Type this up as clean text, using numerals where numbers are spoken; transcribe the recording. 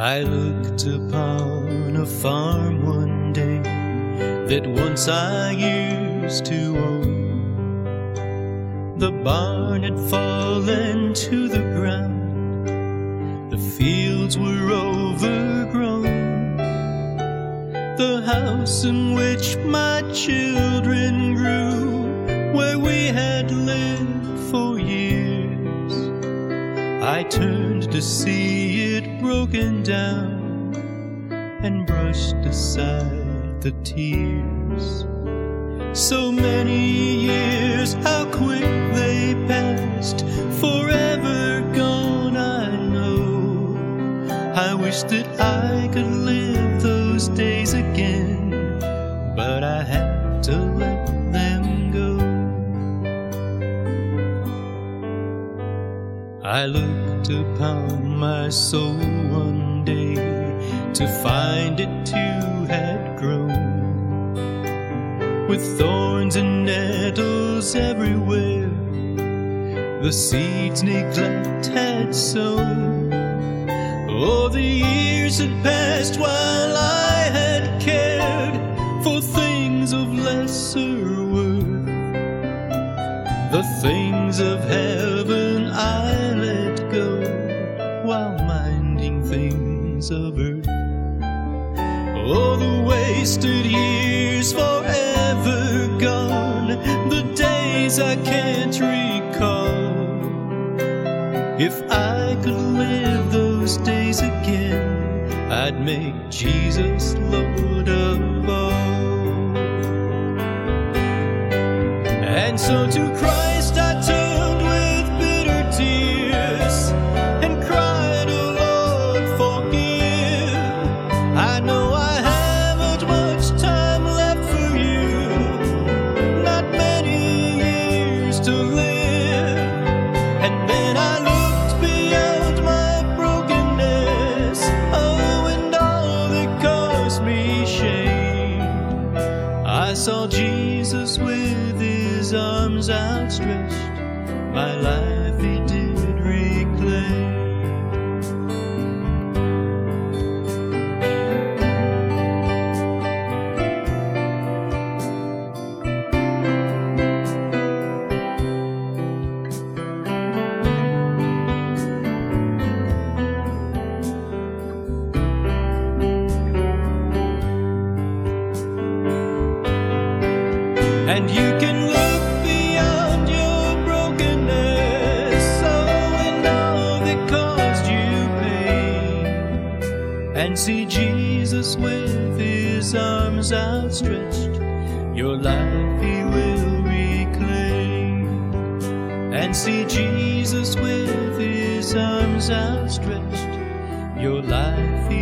I looked upon a farm one day that once I used to own. The barn had fallen to the ground, the fields were overgrown. The house in which my children grew, where we had lived for years, I turned to see it broken down and brushed aside the tears. So many years, how quick they passed, forever gone I know. I wish that I could live those days again, but I had to let them go. I looked upon my soul one day to find it too had grown, with thorns and nettles everywhere, the seeds neglect had sown. Oh, the years had passed while I had cared for things of lesser worth. The things of heaven I let go, while minding things of earth. Oh, the wasted years forever gone, the days I can't recall. If I could live those days again, I'd make Jesus Lord of all. And so to Christ I turned with bitter tears and cried, "Oh Lord, forgive. I know I haven't much time left for you, not many years to live." And then I looked beyond my brokenness, oh, and all that caused me shame. I saw Jesus with his arms outstretched, my life he did reclaim. And you can look beyond your brokenness, oh, and all that caused you pain, and see Jesus with his arms outstretched, your life he will reclaim. And see Jesus with his arms outstretched, your life he